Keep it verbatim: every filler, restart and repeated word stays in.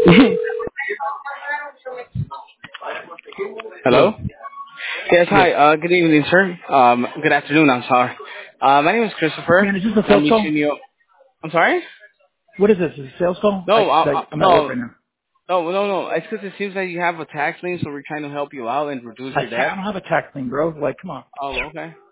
Hello. Hello? Yes, Yes. hi. Uh, good evening, sir. Um, good afternoon, I'm sorry. Uh, my name is Christopher. Man, is this a I'm sales call? reaching you. I'm sorry? What is this? Is it a sales call? I, No, uh, 'cause uh, I, I'm at work no, right now. no, no, no. It's because it seems like you have a tax lien, so we're trying to help you out and reduce I your can't, I debt. don't have a tax thing, bro. Like, come on. Oh, okay.